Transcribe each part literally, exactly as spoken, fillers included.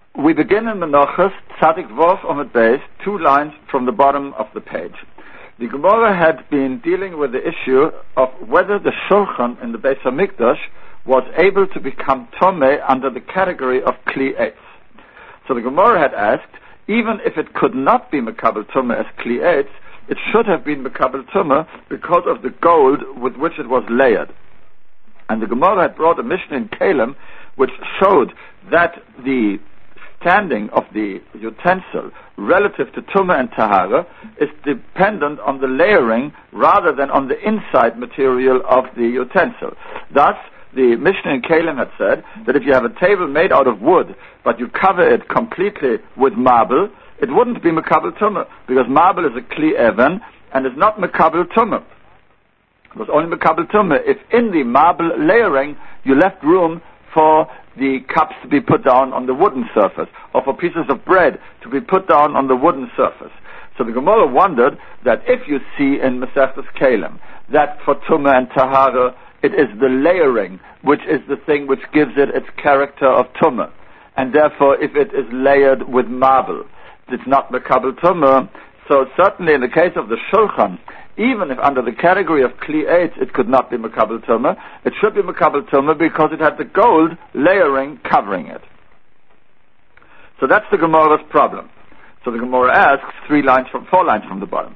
We begin in Menachos, Tzadik Vov Omid Beis, two lines from the bottom of the page. The Gemara had been dealing with the issue of whether the Shulchan in the Beis HaMikdash was able to become Tomei under the category of Kli Eitz. So the Gemara had asked, even if it could not be Mekabel Tomei as Kli Eitz, it should have been Mekabel Tomei because of the gold with which it was layered. And the Gemara had brought a Mishnah in Kalim which showed that the standing of the utensil relative to Tumah and Tahara is dependent on the layering rather than on the inside material of the utensil. Thus, the Mishnah in Kalim had said that if you have a table made out of wood, but you cover it completely with marble, it wouldn't be Mekabel Tumah, because marble is a Kli Even and is not Mekabel Tumah. It was only Mekabel Tumah if in the marble layering you left room for the cups to be put down on the wooden surface, or for pieces of bread to be put down on the wooden surface. So the Gemara wondered that if you see in Masechtas Kalim that for Tumah and Tahara it is the layering which is the thing which gives it its character of Tumah, and therefore if it is layered with marble, it's not Mekabel Tumah. So certainly in the case of the Shulchan, even if under the category of Kli Eitz it could not be Mekabel Tumah, it should be Mekabel Tumah because it had the gold layering covering it. So that's the Gemara's problem. So the Gemara asks three lines from four lines from the bottom.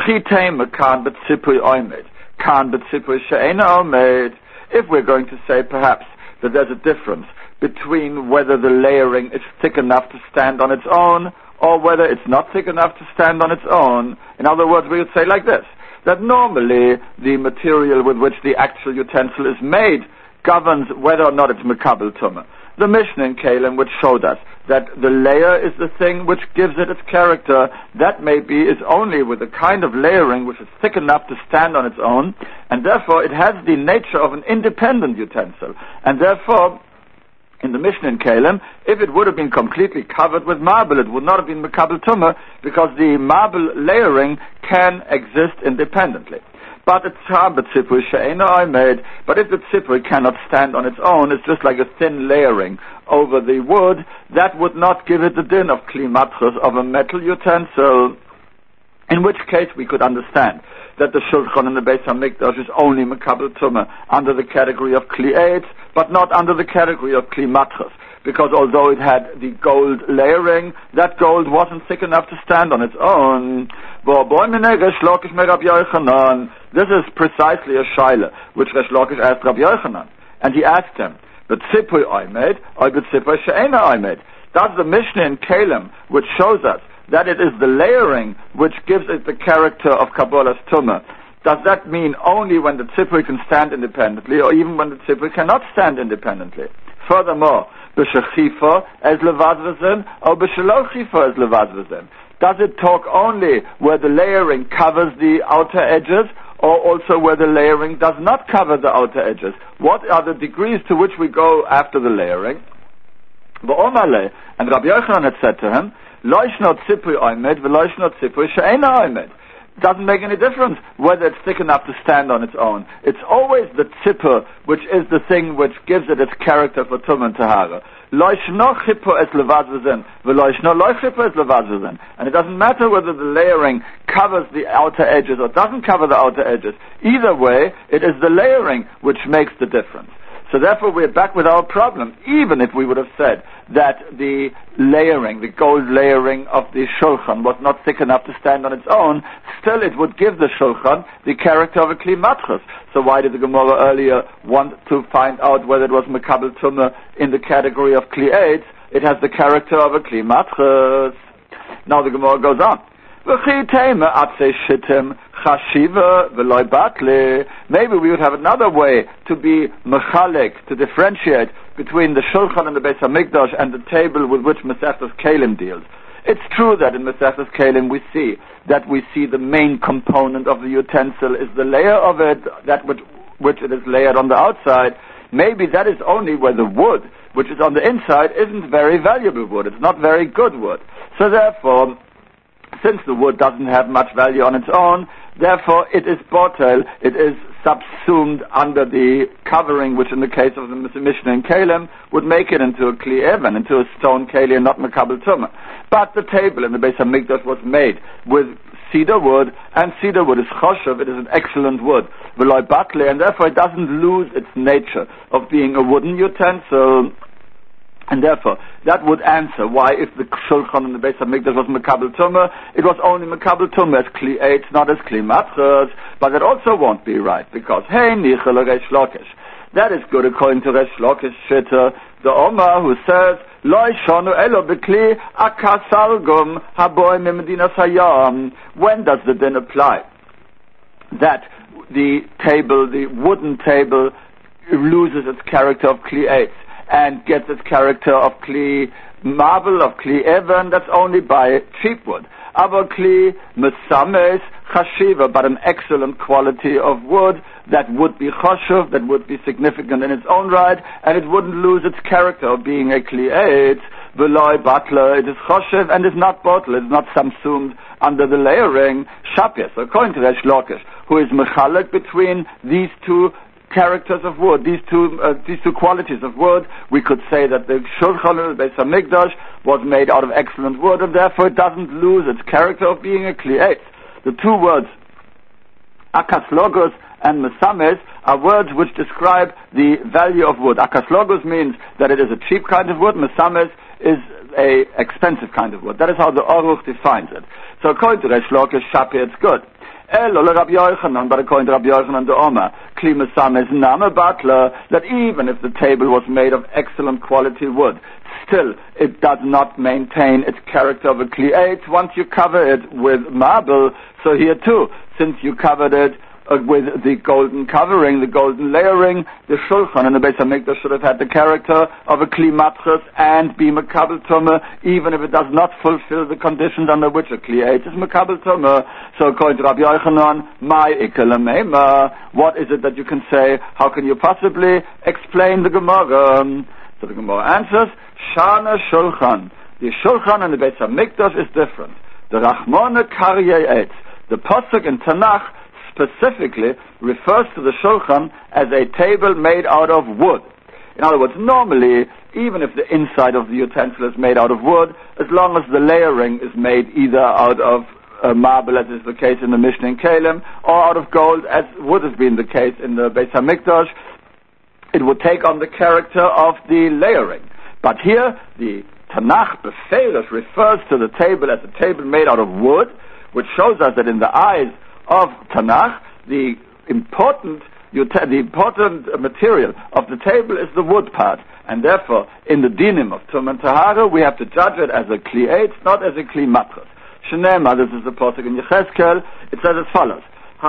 If we're going to say perhaps that there's a difference between whether the layering is thick enough to stand on its own or whether it's not thick enough to stand on its own, in other words, we would say like this, that normally the material with which the actual utensil is made governs whether or not it's Mekabel Tumah. The Mishnah in Kalim which showed us that the layer is the thing which gives it its character, that maybe is only with the kind of layering which is thick enough to stand on its own, and therefore it has the nature of an independent utensil. And therefore, in the Mishnah in Kalim, if it would have been completely covered with marble, it would not have been Mekabel Tumah, because the marble layering can exist independently. But it's but if the tzipui cannot stand on its own, it's just like a thin layering over the wood, that would not give it the din of Kli Matros, of a metal utensil, in which case we could understand that the Shulchan in the Beis HaMikdash is only Mekabel Tumah under the category of Kli Eitz, but not under the category of Kli Matros, because although it had the gold layering, that gold wasn't thick enough to stand on its own. This is precisely a shaila which Resh Lakish asked Rabbi Yochanan, and he asked him, "But tzipui oimed, or but tzipui she'ena oimed?" That's the Mishnah in Kalim which shows us that it is the layering which gives it the character of Kabbalah's Tumah. Does that mean only when the tzipui can stand independently, or even when the tzipui cannot stand independently? Furthermore, b'shechifa as levadvazin, or b'shelo-chifa as levadvazin. Does it talk only where the layering covers the outer edges, or also where the layering does not cover the outer edges? What are the degrees to which we go after the layering? V'omale, and Rabbi Yochanan had said to him, Loishno tzipui oimed, v'loishno tzipui she'ena oimed. Doesn't make any difference whether it's thick enough to stand on its own. It's always the tzipur which is the thing which gives it its character for Tumah and Tahara. Loishno chipo es levadvazin, v'loishno loy chipo es levadvazin. And it doesn't matter whether the layering covers the outer edges or doesn't cover the outer edges. Either way, it is the layering which makes the difference. So therefore we're back with our problem. Even if we would have said that the layering, the gold layering of the Shulchan was not thick enough to stand on its own, still it would give the Shulchan the character of a Kli Matros. So why did the Gemara earlier want to find out whether it was Mekabel Tumah in the category of Kli Eitz? It has the character of a Kli Matros. Now the Gemara goes on. Maybe we would have another way to be mechalek, to differentiate between the Shulchan and the Beis HaMikdash and the table with which Masechtas Kalim deals. It's true that in Masechtas Kalim we see that we see the main component of the utensil is the layer of it, that which, which it is layered on the outside. Maybe that is only where the wood, which is on the inside, isn't very valuable wood. It's not very good wood. So therefore, since the wood doesn't have much value on its own, therefore it is botel, it is subsumed under the covering, which in the case of the Mishnah and Kalim would make it into a Kli Even, into a stone Keli and not Makabel Tumah. But the table in the Beis HaMikdash was made with cedar wood, and cedar wood is choshev, it is an excellent wood, v'loi batle, and therefore it doesn't lose its nature of being a wooden utensil. And therefore, that would answer why, if the Shulchan in the Beis HaMikdash was Mekabel Tumah, it was only Mekabel Tumah as Kli Eitz, not as Kli Matras. But that also won't be right, because, hey, Nichel Resh Lakish. That is good according to Resh Lakish Shitta, the Omar, who says, Loi Shonu Elo Bekli Akasalgum Haboy Memedinas Hayam. When does the din apply? That the table, the wooden table, loses its character of Kli Eitz and gets its character of Kli marble, of Kli Even, that's only by cheap wood. Aber Kli Mesames Chashiva, but an excellent quality of wood that would be choshev, that would be significant in its own right, and it wouldn't lose its character of being a Kli Eitz. V'loi Batler, it is choshev and is not bottle, it's not subsumed under the layering. Shapir, so according to Resh Lakish, who is mechalek between these two characters of wood, these two uh, these two qualities of wood, we could say that the Shulchan of the Beis HaMikdash was made out of excellent wood, and therefore it doesn't lose its character of being a Kli Eitz. The two words, akaslogos and mesames, are words which describe the value of wood. Akaslogos means that it is a cheap kind of wood, mesames is a expensive kind of wood. That is how the Aruch defines it. So according to Resh Lakish, Shapir, it's good. Elo le Rabbi Yochanan, but according to Rabbi Yochanan the Omer, Kli Mesames Name Batler, that even if the table was made of excellent quality wood, still it does not maintain its character of a Kli Eitz once you cover it with marble. So here too, since you covered it uh, with the golden covering, the golden layering, the Shulchan and the Beis HaMikdash should have had the character of a Kli Matras and be Mekabel Tumah, even if it does not fulfill the conditions under which a Kli Eitz is Mekabel Tumah. So according to Rabbi Yochanan, my Ikelamema, what is it that you can say? How can you possibly explain the Gemara? So the Gemara answers, Shana Shulchan. The Shulchan and the Beis HaMikdash is different. The Rachmone Karyei Eitz. The Pasuk in Tanakh specifically refers to the Shulchan as a table made out of wood. In other words, normally, even if the inside of the utensil is made out of wood, as long as the layering is made either out of uh, marble, as is the case in the Mishnah and Kalim, or out of gold, as would have been the case in the Beis HaMikdash, it would take on the character of the layering. But here, the Tanakh Beferish refers to the table as a table made out of wood, which shows us that in the eyes of Tanakh, the important the important material of the table is the wood part, and therefore, in the dinim of Tum and Tahara, we have to judge it as a Kli Eitz, not as a Kli Matras. Shnema, this is the pasuk in Yechezkel, it says as follows: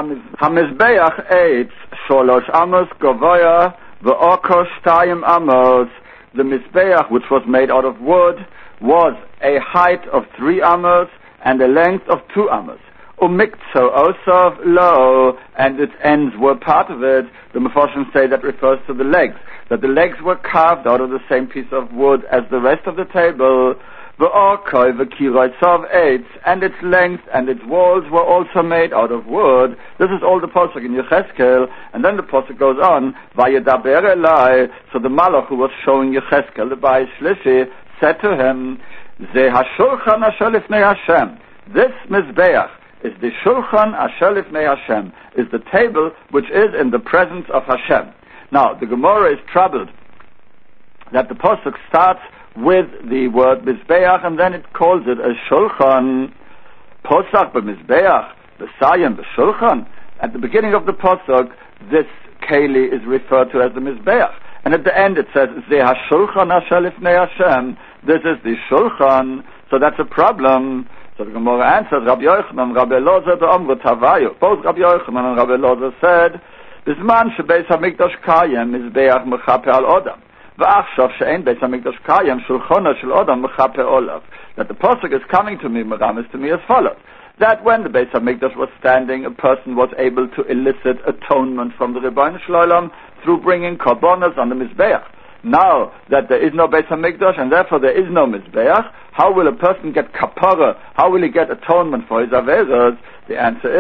Hamizbeach Eitz Sholosh Amos Govoya Ve'oko Shtayim Amos. The Mizbeach, which was made out of wood, was a height of three amos and a length of two amos. Umikzo Osov Lo, and its ends were part of it. The Mefarshim say that refers to the legs, that the legs were carved out of the same piece of wood as the rest of the table. Ve'orkoi ve'kiroisov eitz, and its length and its walls were also made out of wood. This is all the pasuk in Yechezkel, and then the pasuk goes on, Vayedaber Elai, so the Malach who was showing Yechezkel, the Bayis Shlishi, said to him, Ze hashulchan asher lifnei Hashem. This Mizbeach is the Shulchan Asher Lifnei Hashem, is the table which is in the presence of Hashem. Now, the Gemara is troubled that the pasuk starts with the word Mizbeach and then it calls it a Shulchan. Posach b'Mizbeach, b'Sayim b'Shulchan. At the beginning of the pasuk, this Keli is referred to as the Mizbeach. And at the end it says, Ze hashulchan asher lifnei Hashem. This is the Shulchan, so that's a problem. So the Gemara answers, Rabbi Yochanan and Rabbi Elazar the Omru Tavayu. Both Rabbi Yochanan and Rabbi Elazar said, Bisman shebeis hamikdash kayem mizbeach mechape al odam. V'achshav she'en beis hamikdash kayem shulchona shel odam mechape olav. That the pasuk is coming to me, Meramis to me as follows. That when the Beis HaMikdash was standing, a person was able to elicit atonement from the Rebbeinu Shloim through bringing korbanos on the Mizbeach. Now that there is no Beis HaMikdash and therefore there is no Mizbeach, how will a person get kapara? How will he get atonement for his averos? The answer is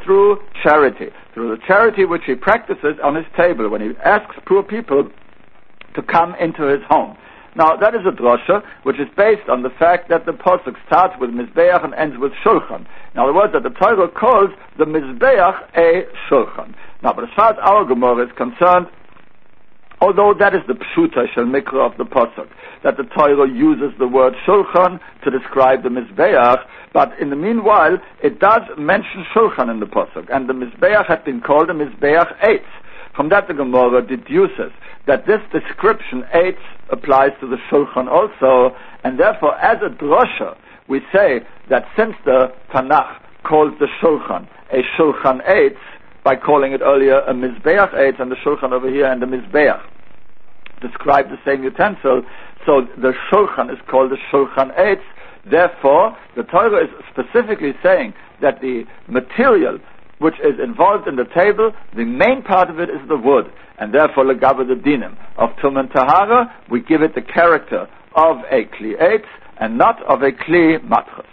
through charity, through the charity which he practices on his table when he asks poor people to come into his home. Now, that is a drosha which is based on the fact that the Pasuk starts with Mizbeach and ends with Shulchan. In other words, that the Torah calls the Mizbeach a Shulchan. Now, but as far as our Gemara is concerned, although that is the Pshuta Shel Mikra of the Pasuk, that the Torah uses the word Shulchan to describe the Mizbeach, but in the meanwhile, it does mention Shulchan in the Pasuk, and the Mizbeach has been called a Mizbeach Eitz. From that, the Gemara deduces that this description, Eitz, applies to the Shulchan also, and therefore, as a drosha, we say that since the Tanakh calls the Shulchan a Shulchan Eitz, by calling it earlier a Mizbeach Eitz, and the Shulchan over here and the Mizbeach describe the same utensil, so the Shulchan is called the Shulchan Eitz. Therefore, the Torah is specifically saying that the material which is involved in the table, the main part of it is the wood, and therefore legabe the dinim of Tum and Tahara, we give it the character of a Kli Eitz and not of a Kli Matras.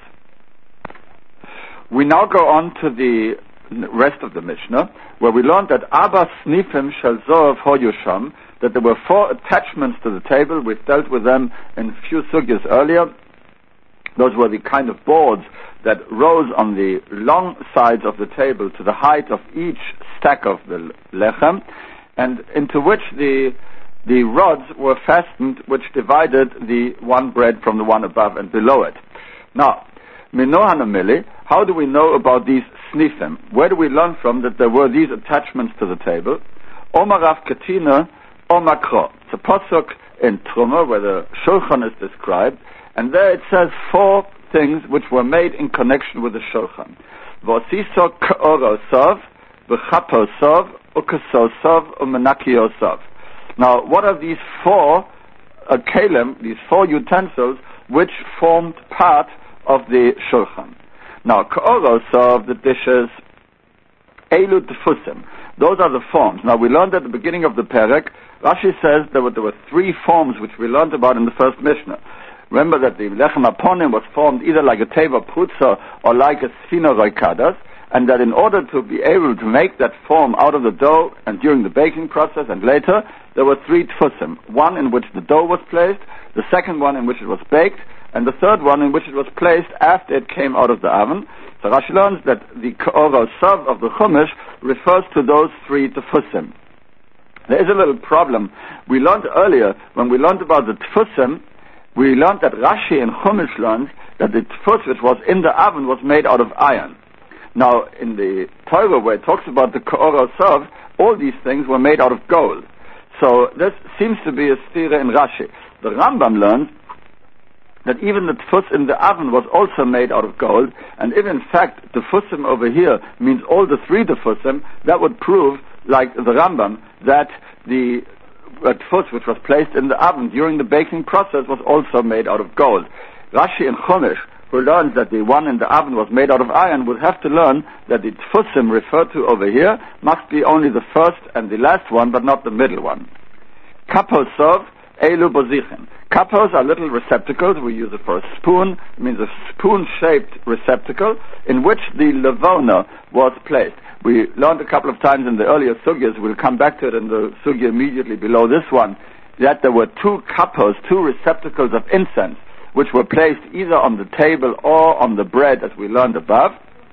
We now go on to the rest of the Mishnah, where we learned that Abba Snifim Shel Zohav Hoyusham, that there were four attachments to the table. We've dealt with them in a few sugyas earlier. Those were the kind of boards that rose on the long sides of the table to the height of each stack of the lechem, and into which the the rods were fastened, which divided the one bread from the one above and below it. Now, Minohanamili, how do we know about these snifim? Where do we learn from that there were these attachments to the table? Omar Rav Katina, Omar Kro. It's a pasuk in Truma where the Shulchan is described, and there it says four things which were made in connection with the Shulchan. V'osiso k'orosov, v'chaposov, ukesosov, u'menakiyosov. Now, what are these four uh, kalim, these four utensils, which formed part of the Shulchan? Now, k'orosov, the dishes, elu tefusim, those are the forms. Now, we learned at the beginning of the Perek, Rashi says there were, there were three forms which we learned about in the first Mishnah. Remember that the lechem aponim was formed either like a teva prutza or like a sfina roikadas, and that in order to be able to make that form out of the dough and during the baking process and later, there were three tfusim. One in which the dough was placed, the second one in which it was baked, and the third one in which it was placed after it came out of the oven. So Rashi learns that the k'oro sav of the Chumash refers to those three tfusim. There is a little problem. We learned earlier, when we learned about the tfusim, we learned that Rashi in Chumash learns that the tfus which was in the oven was made out of iron. Now, in the Torah where it talks about the K'oro Sov, all these things were made out of gold. So this seems to be a stira in Rashi. The Rambam learns that even the tfus in the oven was also made out of gold, and if in fact the tfusim over here means all the three tfusim, that would prove, like the Rambam, that the uh, tfus which was placed in the oven during the baking process was also made out of gold. Rashi in Chumash, who learns that the one in the oven was made out of iron, would have to learn that the tfusim referred to over here must be only the first and the last one, but not the middle one. Kaposov elu bozichin. Kapos are little receptacles. We use it for a spoon. It means a spoon-shaped receptacle in which the levona was placed. We learned a couple of times in the earlier sugyas, we'll come back to it in the sugya immediately below this one, that there were two kapos, two receptacles of incense, which were placed either on the table or on the bread, as we learned above,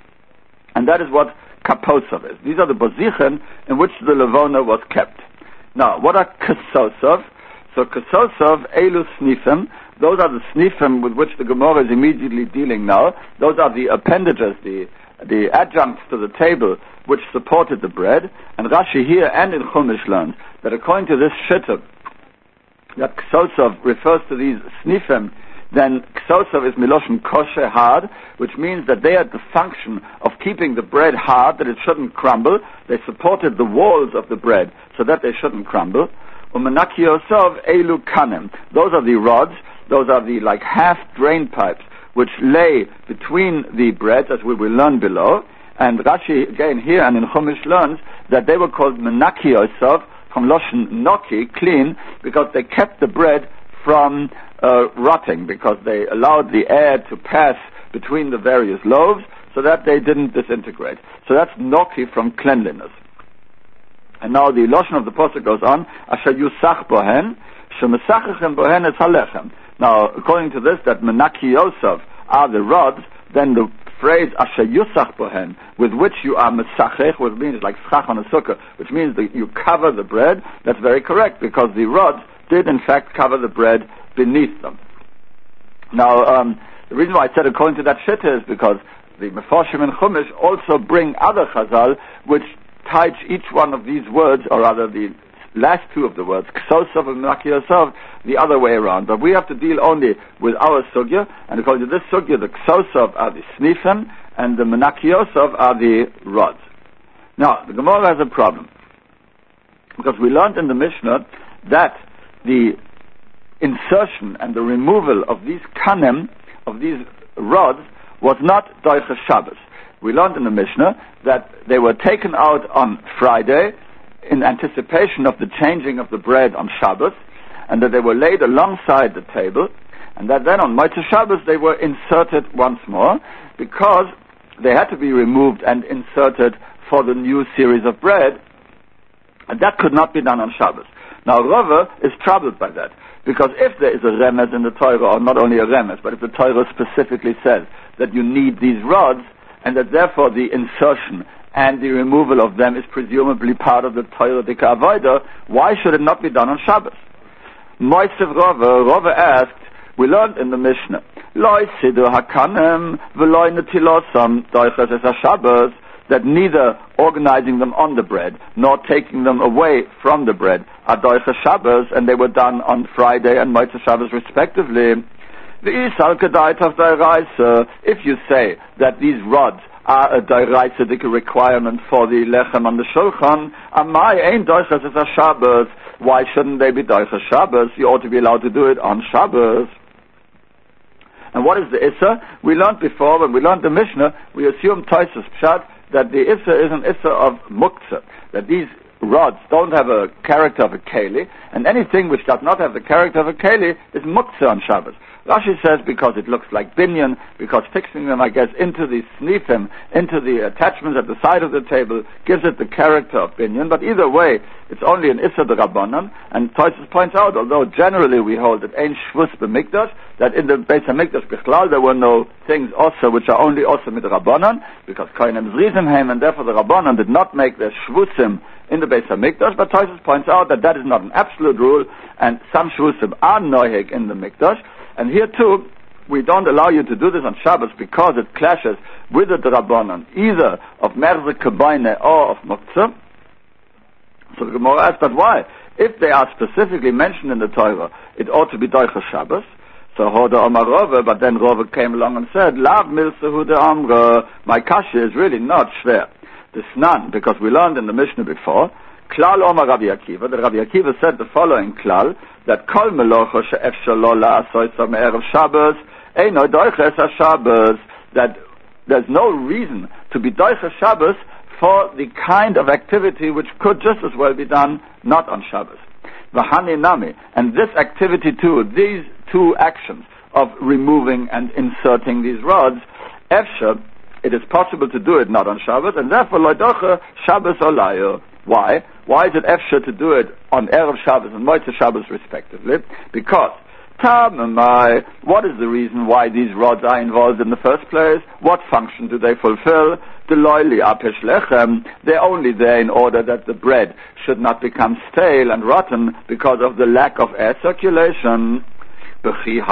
and that is what kaposov is. These are the bozichen in which the levona was kept. Now, what are kesosov? So kesosov, elu snifim, those are the snifim with which the Gemara is immediately dealing now. Those are the appendages, the the adjuncts to the table which supported the bread. And Rashi here and in Chumash learns that according to this shittuk, that kesosov refers to these snifim, then ksosov is miloshen kosher, hard, which means that they had the function of keeping the bread hard, that it shouldn't crumble. They supported the walls of the bread so that they shouldn't crumble. Umenakiyosov elu kanem. Those are the rods, those are the like half drain pipes which lay between the bread, as we will learn below. And Rashi again here and in Chumash learns that they were called menakiyosov from loshen noki, clean, because they kept the bread from uh, rotting, because they allowed the air to pass between the various loaves, so that they didn't disintegrate. So that's noki from cleanliness. And now the Lashon of the Pasuk goes on, Asher Yusach Bohen, Shemesachechem Bohen et Halechem. Now, according to this, that Menaki Yosef are the rods, then the phrase Asher Yusach Bohen, with which you are Mesachech, which means like schach on a sukkah, which means that you cover the bread, that's very correct, because the rods did in fact cover the bread beneath them. Now, um, the reason why I said according to that shitta is because the Mefarshim and Chumash also bring other chazal, which touch each one of these words, or rather the last two of the words, Ksosov and Menaki Yosef, the other way around. But we have to deal only with our sugya, and according to this sugya, the Ksosov are the snifim, and the Menaki Yosef are the rods. Now, the Gemara has a problem, because we learned in the Mishnah that the insertion and the removal of these kanem, of these rods, was not Doiches Shabbos. We learned in the Mishnah that they were taken out on Friday in anticipation of the changing of the bread on Shabbos, and that they were laid alongside the table, and that then on Motzei Shabbos they were inserted once more, because they had to be removed and inserted for the new series of bread, and that could not be done on Shabbos. Now Rava is troubled by that, because if there is a remez in the Torah, or not only a remez, but if the Torah specifically says that you need these rods, and that therefore the insertion and the removal of them is presumably part of the Torah Dika Avodah, why should it not be done on Shabbos? Moisev Rava, Rava asked, we learned in the Mishnah, Loi Sidu Hakanem, V'loi Netilosam, Doiches Es HaShabbos, that neither organizing them on the bread, nor taking them away from the bread, are Doiches Shabbos, and they were done on Friday and Motzei Shabbos respectively. If you say that these rods are a dairaisidik requirement for the lechem on the shulchan, amai ain't doiches es a Shabbos. Why shouldn't they be doiches Shabbos? You ought to be allowed to do it on Shabbos. And what is the issa? We learned before, when we learned the Mishnah, we assumed Toisus Pshat that the issa is an issa of muktzah, that these rods don't have a character of a keli, and anything which does not have the character of a keli is muktzah on Shabbos. Rashi says because it looks like binyan, because fixing them, I guess, into the snifim, into the attachments at the side of the table, gives it the character of binyan. But either way, it's only an issa d'Rabbanan, and Tosis points out, although generally we hold that ein shvus b'mikdash, that in the Beis HaMikdash bichlal there were no things also which are only also midrabbanan, because kohenim zrizim heim, and therefore the Rabbanan did not make their shvusim in the Beis HaMikdash, but Tosis points out that that is not an absolute rule, and some shvusim are noheg in the Mikdash. And here too, we don't allow you to do this on Shabbos because it clashes with the Rabbanan, either of Merze Kabayne or of Muktzah. So the Gemara asks, but why? If they are specifically mentioned in the Torah, it ought to be Doiches Shabbos. So Hoda Omar Rove, but then Rove came along and said, Lav Milsehu de Amra, my kasha is really not shver. This none, because we learned in the Mishnah before, Klal Omar Rabbi Akiva, that Rabbi Akiva said the following klal, that Kol Melocha she'efshar lo la'asot me'erev Shabbos, eino doiches HaShabbos, that there's no reason to be doiches Shabbos for the kind of activity which could just as well be done not on Shabbos. V'hani nami, and this activity too, these two actions of removing and inserting these rods, efshar, it is possible to do it not on Shabbos, and therefore lo doche Shabbos olayo. Why? Why is it efshar to do it on Erev Shabbos and Motzei Shabbos respectively? Because, Tamamai, what is the reason why these rods are involved in the first place? What function do they fulfill? Deloili apesh lechem, they're only there in order that the bread should not become stale and rotten because of the lack of air circulation. In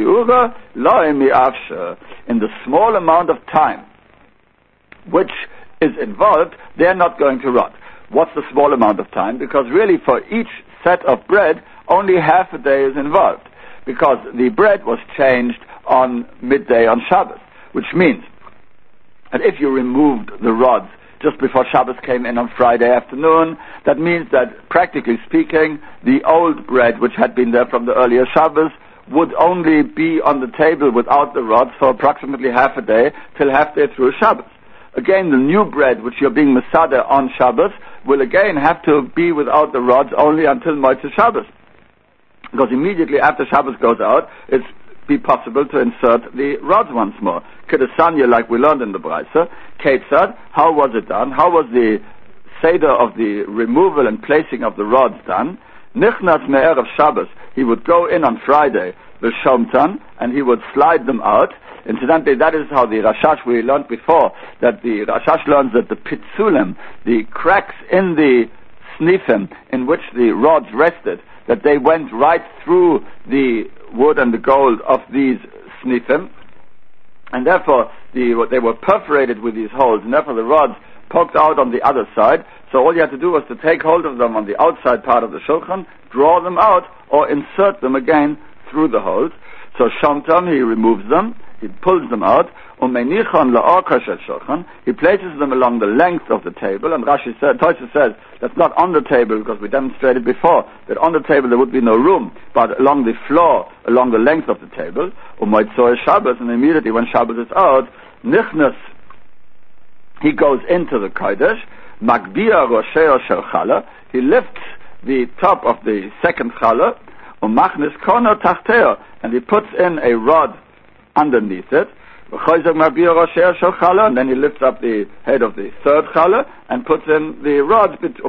the small amount of time which is involved, they're not going to rot. What's the small amount of time? Because really for each set of bread, only half a day is involved. Because the bread was changed on midday on Shabbos. Which means that if you removed the rods just before Shabbos came in on Friday afternoon, that means that, practically speaking, the old bread which had been there from the earlier Shabbos would only be on the table without the rods for approximately half a day, till halfway through Shabbos. Again, the new bread which you're being Masada on Shabbos will again have to be without the rods only until Motzei Shabbos. Because immediately after Shabbos goes out, it's be possible to insert the rods once more. Kedesanya, like we learned in the Braisa. Ketzad, how was it done? How was the Seder of the removal and placing of the rods done? Nichnas me'erev Shabbos, he would go in on Friday, the Shomtan, and he would slide them out. Incidentally, that is how the Rashash, we learned before, that the Rashash learns that the Pitzulim, the cracks in the snifim in which the rods rested, that they went right through the wood and the gold of these snifim, and therefore the, they were perforated with these holes, and therefore the rods poked out on the other side. So all you had to do was to take hold of them on the outside part of the shulchan, draw them out, or insert them again through the holes. So Shomtam, he removes them, he pulls them out, he places them along the length of the table, and Rashi said, Tosha says, that's not on the table, because we demonstrated before that on the table there would be no room, but along the floor, along the length of the table, and immediately when Shabbos is out, Nichnas, he goes into the Kodesh, Magbia Rosheo Shel Chala, he lifts the top of the second Chala, Umachnis Kono Tachteo, and he puts in a rod underneath it, and then he lifts up the head of the third Chala and puts in the rods,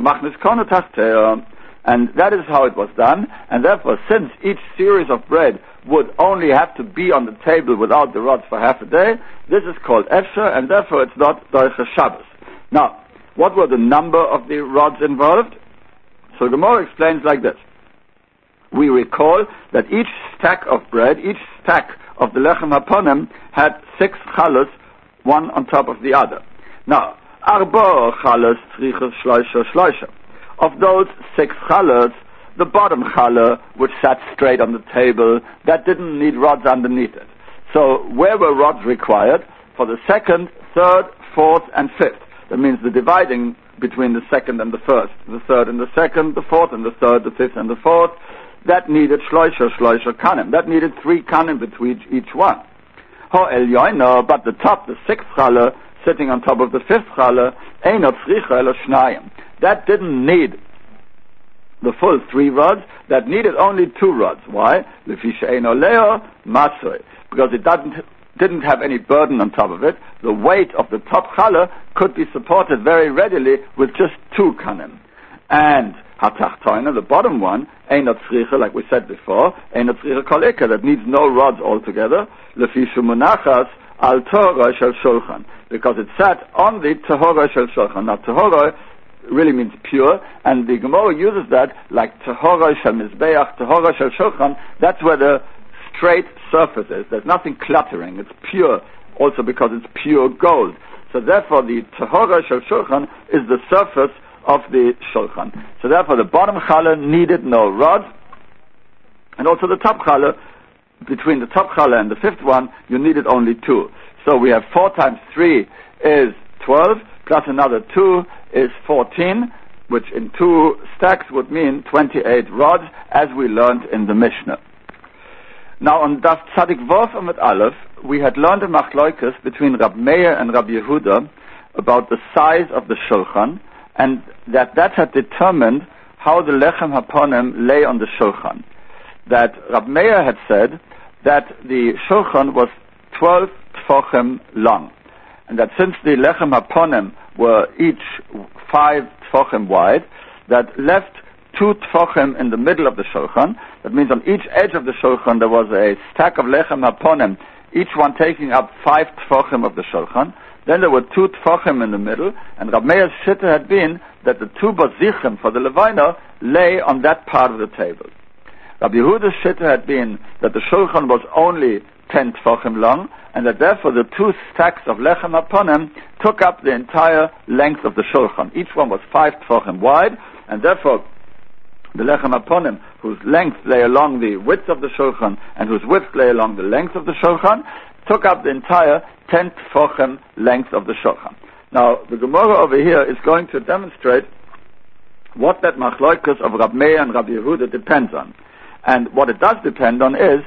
and that is how it was done. And therefore, since each series of bread would only have to be on the table without the rods for half a day, this is called Efsher, and therefore it's not Doiche Shabbos. Now, what were the number of the rods involved? So Gemara explains like this. We recall that each stack of bread, each stack of the Lechem HaPonim had six chalas, one on top of the other. Now, arba chalas tzrichas shloisha shloisha. Of those six chalas, the bottom challah, which sat straight on the table, that didn't need rods underneath it. So, where were rods required? For the second, third, fourth, and fifth. That means the dividing between the second and the first, the third and the second, the fourth and the third, the fifth and the fourth. That needed shloisha shloisha kanim. That needed three kanim between each one. Ho elyoino, but the top, the sixth challah, sitting on top of the fifth challah, eino tzricha elo shnayim. That didn't need the full three rods. That needed only two rods. Why? Lefi she'eino leo masoi. Because it doesn't didn't have any burden on top of it. The weight of the top challah could be supported very readily with just two kanim. And Hatachtoina, the bottom one, Einot Tzricha, like we said before, Einot Tzricha Koleka, that needs no rods altogether, Lefi Shumunachas Al Torah Shel Shulchan, because it sat on the Tahora Shel Shulchan. Now, Tahora really means pure, and the Gemara uses that like Tahora Shel Mizbeach, Tahora Shel Shulchan, that's where the straight surface is. There's nothing cluttering, it's pure, also because it's pure gold. So therefore, the Tahora Shel Shulchan is the surface of the shulchan. So therefore the bottom challah needed no rod, and also the top challah, between the top challah and the fifth one, you needed only two. So we have four times three is twelve, plus another two is fourteen, which in two stacks would mean twenty-eight rods, as we learned in the Mishnah. Now on Daf Tzadik Vov Amud Aleph, we had learned a machloikus between Rab Meir and Rab Yehuda about the size of the shulchan, and that that had determined how the Lechem HaPonim lay on the shulchan. That Rab Meir had said that the shulchan was twelve tefachim long, and that since the Lechem HaPonim were each five tefachim wide, that left two tefachim in the middle of the shulchan. That means on each edge of the shulchan there was a stack of Lechem HaPonim, each one taking up five tefachim of the shulchan. Then there were two tefachim in the middle, and Rab Meir's shitta had been that the two bazichim for the levina lay on that part of the table. Rab Yehuda's shitta had been that the shulchan was only ten tefachim long, and that therefore the two stacks of lechem haponim took up the entire length of the shulchan. Each one was five tefachim wide, and therefore the lechem haponim, whose length lay along the width of the shulchan and whose width lay along the length of the shulchan, took up the entire ten tefachim length of the shulchan. Now, the Gemara over here is going to demonstrate what that machloikus of Rab Meir and Rab Yehuda depends on. And what it does depend on is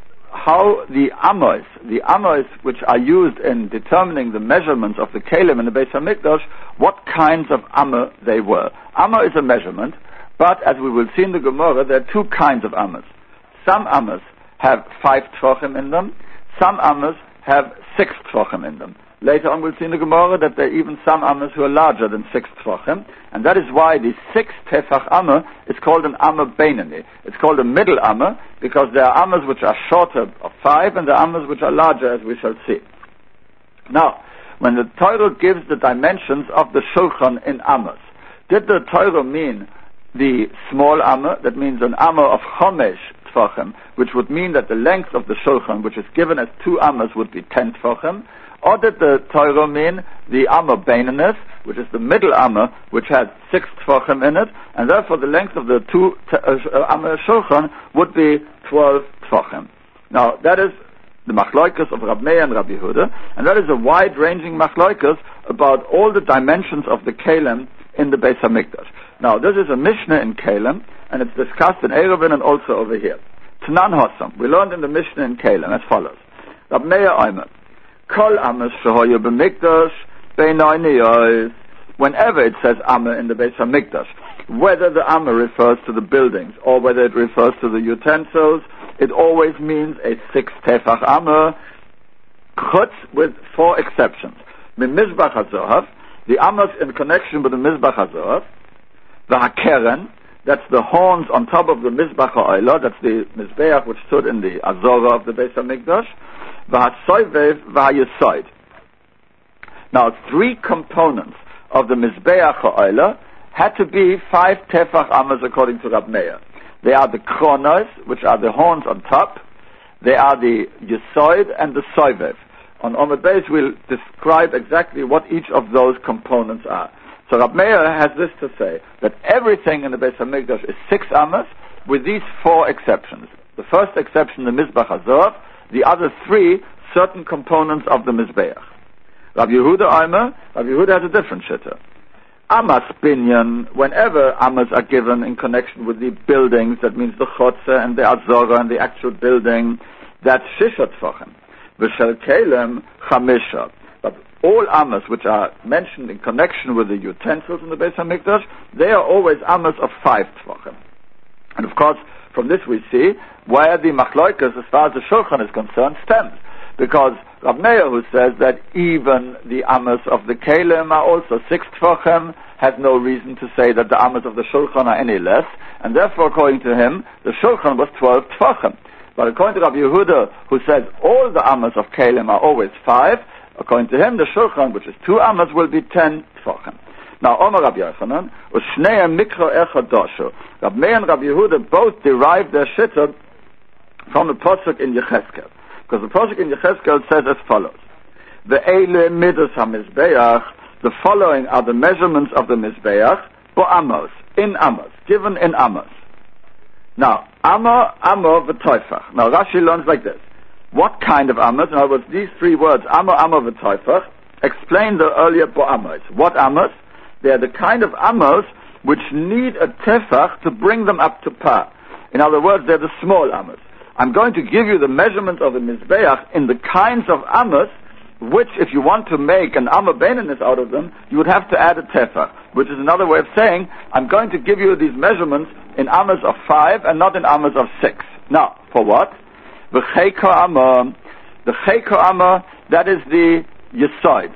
how the amos, the amos which are used in determining the measurements of the kelim in the Beis HaMikdash, what kinds of amma they were. Amma is a measurement, but as we will see in the Gemara, there are two kinds of ammas. Some ammas have five tefachim in them. Some amas have six tefachim in them. Later on we'll see in the Gemara that there are even some amas who are larger than six tefachim, and that is why the six tefach amma is called an amma beinani. It's called a middle amma because there are amas which are shorter of five and there are amas which are larger, as we shall see. Now, when the Torah gives the dimensions of the shulchan in amas, did the Torah mean the small amma, that means an amma of chomesh tefachim, which would mean that the length of the shulchan, which is given as two ammas, would be ten tefachim? Or did the Torah mean the amma beinanus, which is the middle amma, which has six tefachim in it, and therefore the length of the two te- uh, amma shulchan would be twelve tefachim? Now, that is the machloikas of Rab Meir and Rabbi Yehuda, and that is a wide-ranging machloikas about all the dimensions of the kelim in the Beis HaMikdash. Now, this is a Mishnah in Kelim, and it's discussed in Eruvin and also over here. Tanan Hossam. We learned in the Mishnah in Kelim as follows. Rab Meir Omer. Kol amas shehoyu b'mikdash beinay niyos. Whenever it says Amma in the Beis HaMikdash, whether the Amma refers to the buildings or whether it refers to the utensils, it always means a six tefach Amma, chutz, with four exceptions. Mimizbach HaZohav, the Ammas in connection with the Mizbach HaZohav, the HaKeren, that's the horns on top of the Mizbach HaOila, that's the Mizbeach which stood in the Azora of the Beis HaMikdash, the HaSoivev, the HaYesoid. Now, three components of the Mizbeach HaOila had to be five Tefach Ammas according to Rab Meir. They are the Kronos, which are the horns on top, they are the Yesoid and the Soivev. On Omid Beis we'll describe exactly what each of those components are. So Rab Meir has this to say, that everything in the Beis HaMikdash is six Ammas, with these four exceptions. The first exception, the Mizbach HaZohav, the other three, certain components of the Mizbeach. Rabbi Yehuda Omer, Rabbi Yehuda has a different shitta. Amas binyan, whenever Amas are given in connection with the buildings, that means the Chotze and the Azora and the actual building, that's Shisha Tfachim. V'shel Kelem Chamisha. But all Amas which are mentioned in connection with the utensils in the Beis HaMikdash, they are always Amas of five Tfachim. And of course, from this we see where the Machloikas, as far as the Shulchan is concerned, stems. Because Rab Meir, who says that even the Amas of the Kelim are also six Tfachim, has no reason to say that the Amas of the Shulchan are any less, and therefore, according to him, the Shulchan was twelve Tfachim. But according to Rabbi Yehuda, who says all the Amas of Kelim are always five, according to him, the Shulchan, which is two Amas, will be ten Tfachim. Now, Omer Rabbi Yochanan, Ushneim Mikro Echad Doshu. Rab Meir and Rabbi Yehuda both derive their shitta from the Pasuk in Yecheskel. Because the Pasuk in Yecheskel says as follows: Ve'ele midas hamizbeach. The following are the measurements of the mizbeach, bo'amos, in amos, given in amos. Now, amma, amma, v'toifach. Now, Rashi learns like this. What kind of amos? In other words, these three words, amma, amma, v'toifach, explain the earlier bo'amos. What amos? They are the kind of amos which need a tefach to bring them up to par. In other words, they're the small amos. I'm going to give you the measurement of the mizbeach in the kinds of amos which, if you want to make an amma beinanus out of them, you would have to add a tefach, which is another way of saying, I'm going to give you these measurements in ammas of five and not in ammas of six. Now, for what? The cheiko amma, the cheiko amma, that is the yesoid.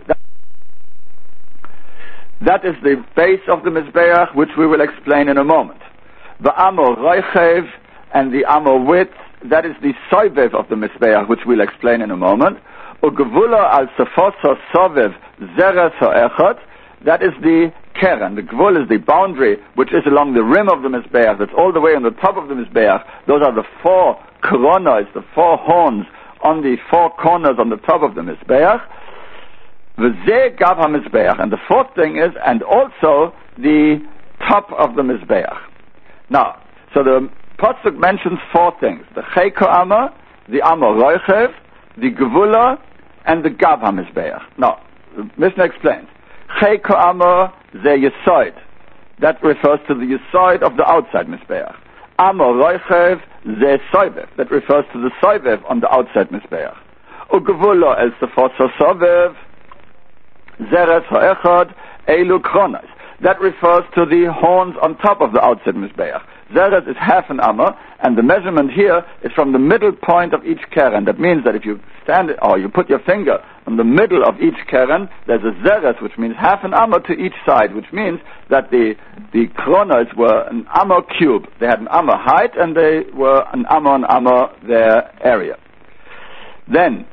That is the base of the mizbeach, which we will explain in a moment. The amma roichev and the amma width, that is the soivev of the mizbeach, which we'll explain in a moment. Ugevula al sefoso sovev zeres ha'echot, that is the keren. The gvul is the boundary, which is along the rim of the mizbeach. That's all the way on the top of the mizbeach. Those are the four koronos, the four horns on the four corners on the top of the mizbeach. V'zeh gav ha-mizbeach. And the fourth thing is, and also the top of the mizbeach. Now, so the Pasuk mentions four things: the cheiko amma, the amma roichev, the gevula, and the gav ha-mizbeach. Now, the Mishnah explains: cheiko amma ze yesoid. That refers to the yesoid of the outside mizbeach. Amma roichev ze soivev. That refers to the soivev on the outside mizbeach. Ugevula el sefoso sovev zeres ha'echad elu kronos. That refers to the horns on top of the outside mizbeach. Zeres is half an amma, and the measurement here is from the middle point of each keren. That means that if you stand, or you put your finger on the middle of each keren, there's a Zeres, which means half an amma to each side, which means that the the kronos were an amma cube. They had an amma height, and they were an amma on amma their area. Then,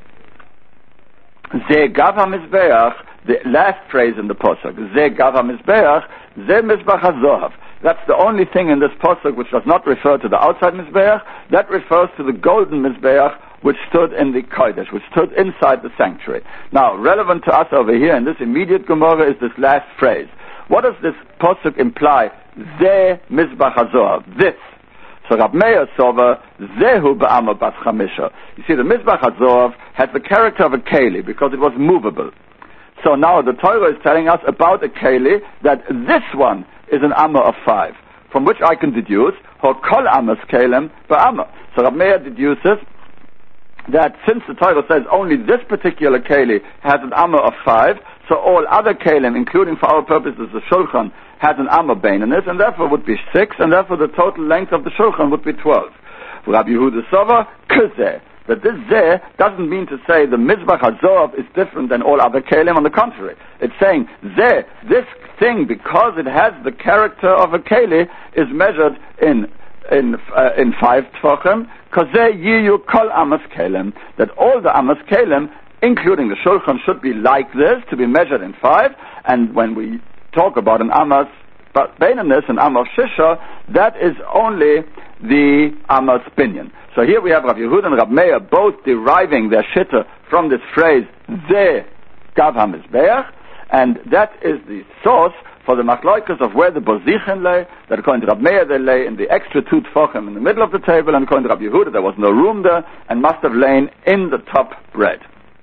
Ze gav ha-mizbeach, the last phrase in the posuk, Ze gav ha-mizbeach, Ze mizbach ha-zohav. That's the only thing in this posuk which does not refer to the outside mizbeach. That refers to the golden mizbeach which stood in the kodesh, which stood inside the sanctuary. Now, relevant to us over here in this immediate Gemara is this last phrase. What does this posuk imply? Ze mizbach ha-zohav. This. So Rab Meir Sover, Zehu ba'ama bas chamisha. You see, the Mizbach HaZohav has the character of a keli because it was movable. So now the Torah is telling us about a keli that this one is an amma of five, from which I can deduce, Ho kol amas kelem ba'ama. So Rab Meir deduces that since the Torah says only this particular keli has an amma of five, so all other kelim, including for our purposes the shulchan, has an amma beinanus, and therefore would be six, and therefore the total length of the shulchan would be twelve. Rabbi Yehuda Sova, kuzeh, that this zeh doesn't mean to say the Mizbach HaZohav is different than all other kelim. On the contrary, it's saying zeh, this thing, because it has the character of a keli, is measured in in uh, in five tfachim, kuzeh yiyu kol amas kelim, that all the amas kelim, including the shulchan, should be like this, to be measured in five. And when we talk about an amas beinanus and amas shisha, that is only the amas binyan. So here we have Rav Yehuda and Rav Meir both deriving their shitta from this phrase ze gav hamizbeach, and that is the source for the machloikas of where the bozichen lay. That according to Rav Meir they lay in the extra two tfachim in the middle of the table, and according to Rav Yehuda there was no room there and must have lain in the top bread.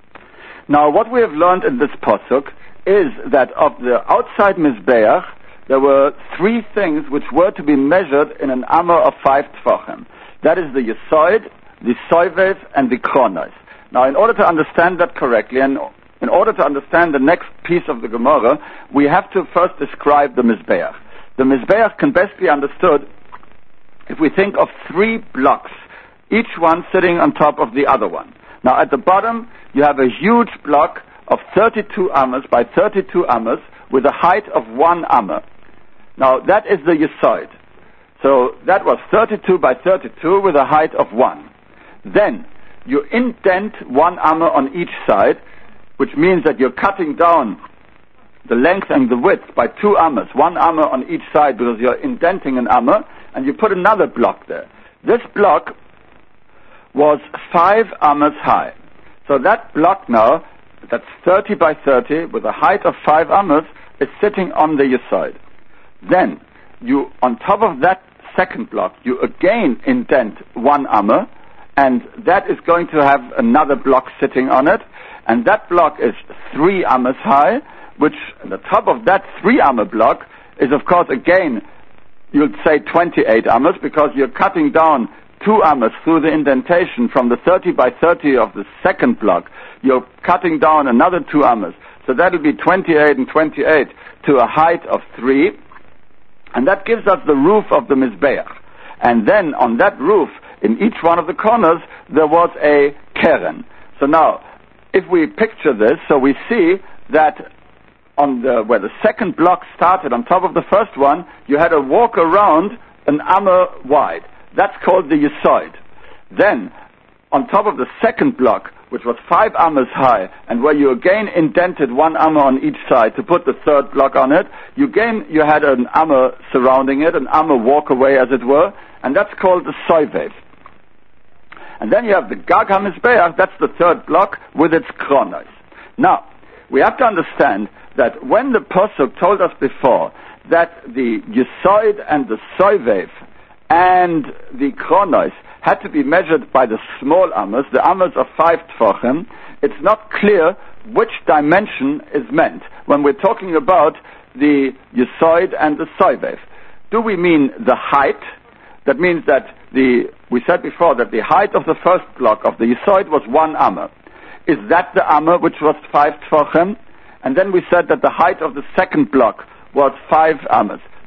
Now what we have learned in this pasuk is that of the outside mizbeach there were three things which were to be measured in an amma of five tfachim. That is the Yesod, the Soivev, and the Kronos. Now, in order to understand that correctly, and in order to understand the next piece of the Gemara, we have to first describe the Mizbeach. The Mizbeach can best be understood if we think of three blocks, each one sitting on top of the other one. Now, at the bottom, you have a huge block of thirty-two ammas by thirty-two ammas with a height of one amma. Now, that is the Yesod. So that was thirty-two by thirty-two with a height of one. Then you indent one amma on each side, which means that you're cutting down the length and the width by two ammas, one amma on each side because you're indenting an amma, and you put another block there. This block was five ammas high. So that block now, that's thirty by thirty with a height of five ammas, is sitting on the Yesod. Then you, on top of that second block, you again indent one amma, and that is going to have another block sitting on it, and that block is three ammas high, which on the top of that three amma block is of course again, you'd say twenty-eight ammas, because you're cutting down two ammas through the indentation from the thirty by thirty of the second block. You're cutting down another two ammas, so that'll be twenty-eight and twenty-eight to a height of three. And that gives us the roof of the Mizbeach. And then on that roof, in each one of the corners, there was a keren. So now, if we picture this, so we see that on the, where the second block started, on top of the first one, you had a walk around an amma wide. That's called the Yesod. Then, on top of the second block, which was five ammas high, and where you again indented one amma on each side to put the third block on it, you again you had an amma surrounding it, an amma walkaway as it were, and that's called the Soivev. And then you have the Gag HaMizbeach, that's the third block with its Kronos. Now, we have to understand that when the Pasuk told us before that the Yesod and the Soivev and the Kronos had to be measured by the small ammas, the ammas of five tfachim, it's not clear which dimension is meant when we're talking about the Yesod and the Soivev. Do we mean the height? That means that the, we said before that the height of the first block of the Yesod was one amma. Is that the amma which was five tfachim? And then we said that the height of the second block was five ammas.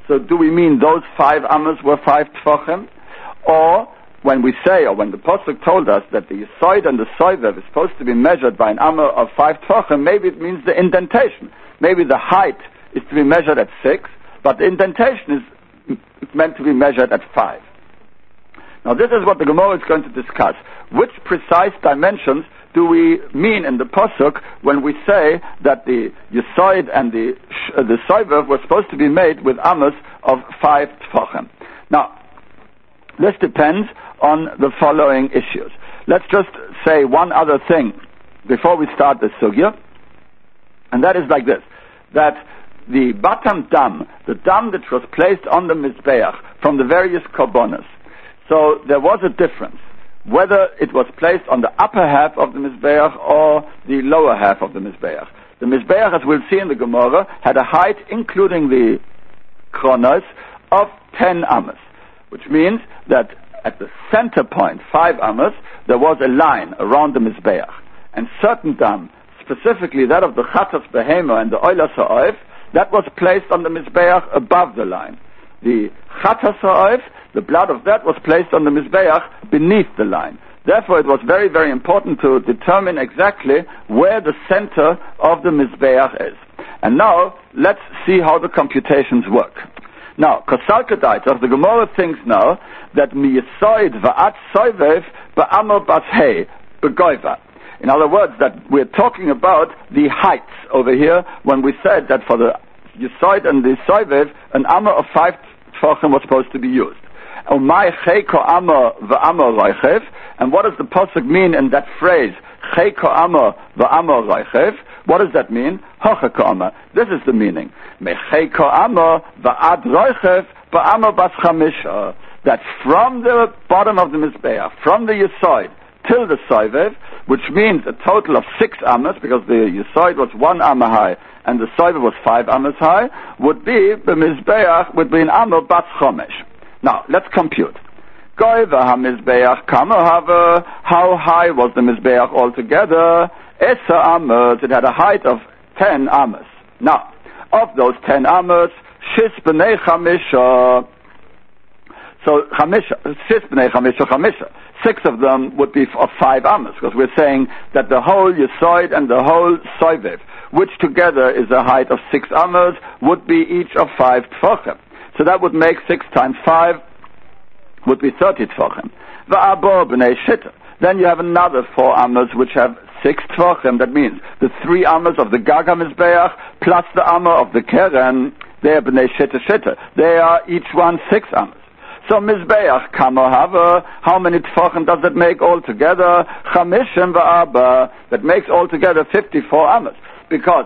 So do we mean those five amas were five tfachim? Or when we say, or when the Pasuk told us that the Yisoid and the Soivev is supposed to be measured by an amma of five tfachim, maybe it means the indentation. Maybe the height is to be measured at six, but the indentation is meant to be measured at five. Now this is what the Gemara is going to discuss. Which precise dimensions do we mean in the Pasuk when we say that the Yisoid and the uh, the Soivev were supposed to be made with amas of five tfachim? Now, this depends on the following issues. Let's just say one other thing before we start the sugya, and that is like this, that the batam dam, the dam that was placed on the mizbeach from the various korbanos, so there was a difference whether it was placed on the upper half of the mizbeach or the lower half of the mizbeach. The mizbeach, as we'll see in the Gemara, had a height, including the kronos, of ten amas, which means that at the center point, five amas, there was a line around the mizbeach, and certain dam, specifically that of the chatas behema and the oilas ha'oif, that was placed on the mizbeach above the line. The chatas ha'oif, the blood of that was placed on the mizbeach beneath the line. Therefore, it was very, very important to determine exactly where the center of the mizbeach is. And now, let's see how the computations work. Now, Kosalkedaitach, the Gemara thinks now that mi yisoid va'at soivev ba'amar bas hei begoiva. In other words, that we're talking about the heights over here when we said that for the yisoid and the soivev, an amar of five tfachim was supposed to be used. And what does the pasuk mean in that phrase? What does that mean? This is the meaning. That from the bottom of the mizbeach, from the yisoid till the soivev, which means a total of six amas, because the yisoid was one amma high and the soivev was five amas high, would be the mizbeach would be an amma bas chomesh. Now, let's compute. How high was the mizbeach altogether? Esa amas, it had a height of ten amas. Now, of those ten amas, shis b'nei chamisha, so chamisha, shis b'nei chamisha, chamisha, six of them would be of five amas, because we're saying that the whole yisoid and the whole soivev, which together is a height of six amas, would be each of five tfachim. So that would make six times five, would be thirty tfachim. Va'abor b'nei shita. Then you have another four amas which have six tfachim. That means the three amas of the gaga mizbeach plus the amma of the keren, they are b'nei shita shita. They are each one six amas. So mizbeach kamo hava, how many tfachim does that make altogether? Chamishim va'aba. That makes altogether fifty-four amas. Because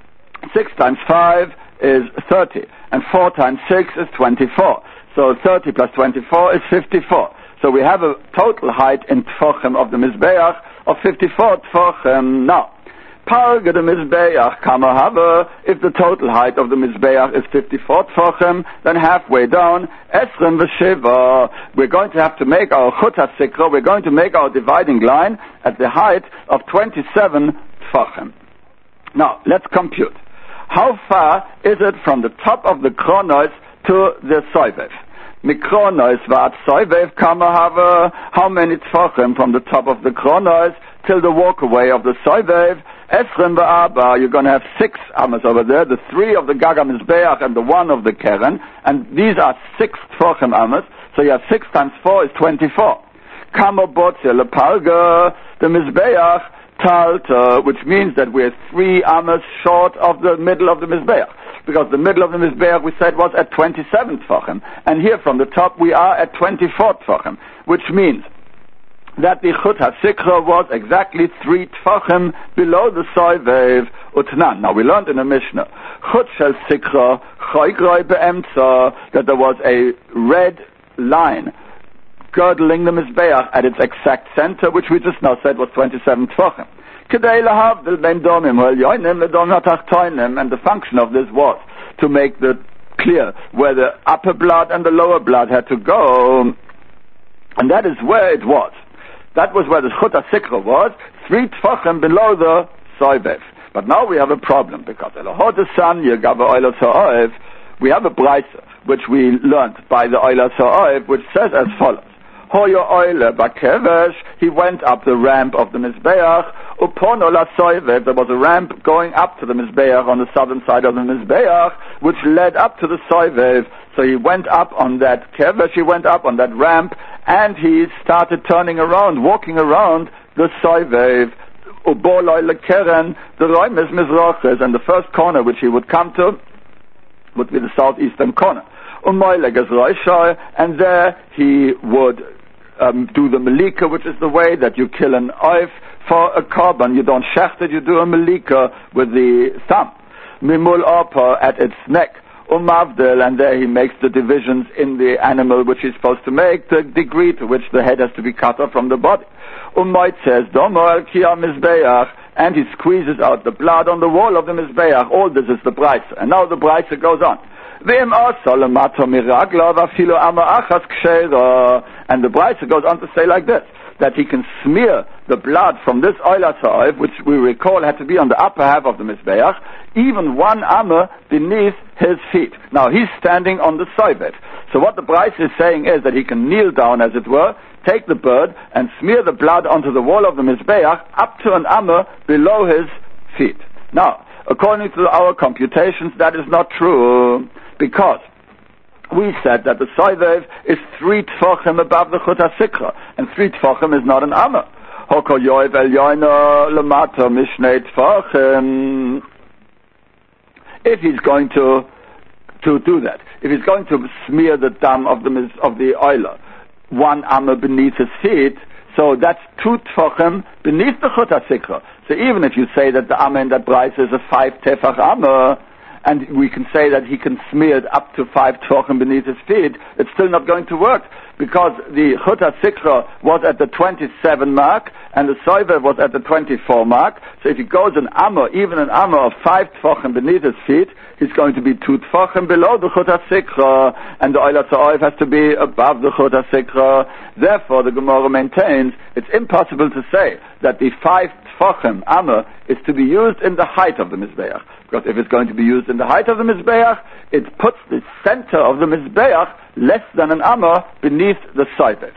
six times five is thirty, and four times six is twenty-four. So thirty plus twenty-four is fifty-four. So we have a total height in tfachim of the mizbeach of fifty-four tfachim. Now, parga the mizbeach kama hava, if the total height of the mizbeach is fifty-four tfachim, then halfway down, esrim v'shiva, we're going to have to make our chut hasikra, we're going to make our dividing line at the height of twenty-seven tfachim. Now, let's compute. How far is it from the top of the kronos to the soivev? Mikronos v'at soivev kama hava, how many tfachim from the top of the kronos till the walkaway of the soivev? Esrim v'aba, you're going to have six amas over there, the three of the gaga mizbeach and the one of the keren, and these are six tfachim amas, so you have six times four is twenty-four. Kama botzeh lepalga, the mizbeach talta, which means that we're three amas short of the middle of the mizbeach, because the middle of the mizbeach we said was at twenty-seven tfachim, and here from the top we are at twenty-four tfachim, which means that the chut hasikra was exactly three tfachim below the soivev utnan. Now we learned in the Mishnah, chut shel sikra choigroi beemtza, that there was a red line girdling the mizbeach at its exact center, which we just now said was twenty-seven tfachim. And the function of this was to make the clear where the upper blood and the lower blood had to go, and that is where it was. That was where the chut hasikra was, three tfachim below the soivev. But now we have a problem, because we have a brisa which we learned by the Oila Sa'oiv, which says as follows. Hoyo Oile Bakevesh, he went up the ramp of the Mizbeach, upon Ola Soivev, there was a ramp going up to the Mizbeach on the southern side of the Mizbeach, which led up to the Soivev. So he went up on that Kevesh, he went up on that ramp, and he started turning around, walking around the Soivev. Uboloi Lekeren, the Roimes Mizroches, and the first corner which he would come to would be the southeastern corner. And there he would um, do the Malika, which is the way that you kill an oif for a korban. You don't shecht it, you do a Malika with the thumb. Mimul Opa at its neck. Umavdel, and there he makes the divisions in the animal which he's supposed to make, the degree to which the head has to be cut off from the body. Umoit says, Domo el kia mizbeach, and he squeezes out the blood on the wall of the mizbeach. All this is the brisa. And now the brisa goes on. And the brisa goes on to say like this, that he can smear the blood from this oila sa'oiv, which we recall had to be on the upper half of the mizbeach, even one amma beneath his feet. Now he's standing on the soivet. So what the brisa is saying is that he can kneel down, as it were, take the bird and smear the blood onto the wall of the mizbeach up to an amma below his feet. Now, according to our computations, that is not true, because we said that the soivev is three tfachim above the chut hasikra, and three tfachim is not an amma. Hoko yoiv el yoino lemata mishnei tfachim. If he's going to to do that, if he's going to smear the dam of the of the oiler, one amma beneath his feet, so that's two tfachim beneath the chut hasikra. So even if you say that the amma in that brisa is a five tefach amma, and we can say that he can smear it up to five tefachim beneath his feet, it's still not going to work, because the chut hasikra was at the twenty-seven mark, and the soiver was at the twenty-four mark. So if he goes an amma, even an amma of five tefachim beneath his feet, he's going to be two tefachim below the chut hasikra, and the oila sa'oiv has to be above the chut hasikra. Therefore, the Gemara maintains it's impossible to say that the five tefachim amma is to be used in the height of the mizbeach, because if it's going to be used in the height of the mizbeach, it puts the center of the mizbeach less than an amma beneath the soivet.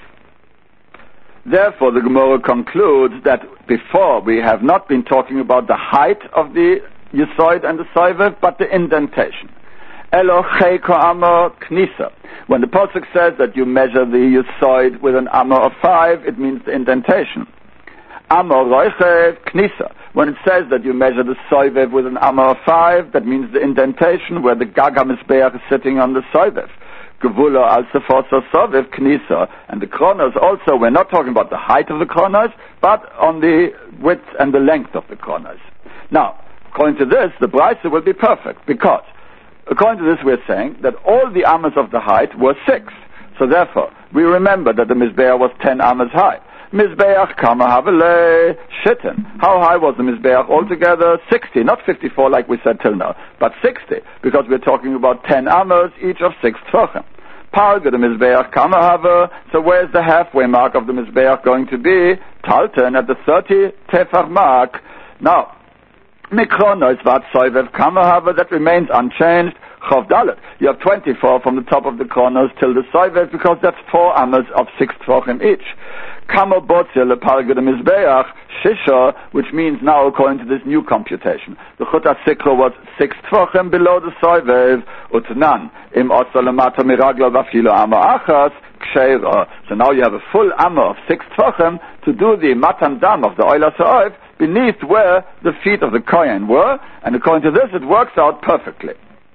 Therefore, the Gemara concludes that before we have not been talking about the height of the Yesoid and the Soivev, but the indentation. Elo cheiko amma knisa. When the Pasuk says that you measure the Yesoid with an amma of five, it means the indentation. Amma roichev knisa. When it says that you measure the Soivev with an amma of five, that means the indentation where the Gaga Mizbeach is sitting on the Soivev. Gevula al sefosa soviv knisa, and the kronos also, we're not talking about the height of the kronos, but on the width and the length of the kronos. Now, according to this, the brisa will be perfect, because according to this we're saying that all the amas of the height were six. So therefore, we remember that the mizbeach was ten amas high. Mizbeach kama havele shitten. How high was the mizbeach altogether? Sixty, not fifty-four like we said till now, but sixty, because we're talking about ten amas, each of six tefachim. Parga the mizbeach kama hava. So where's the halfway mark of the mizbeach going to be? Talten at the thirty tefach mark. Now, mikronos vat soivev kama hava, that remains unchanged. Chav dalet. You have twenty-four from the top of the kronos till the soivev, because that's four amas of six tefachim each. Kamo botzia lepalga the mizbeach shisha, which means now according to this new computation, the chut hasikra was six tefachim below the soivev. Utnan im osa lemata miraglo vafilo amma achas ksheira. So now you have a full amma of six tefachim to do the matan dam of the oila sa'oiv beneath where the feet of the kohen were, and according to this it works out perfectly.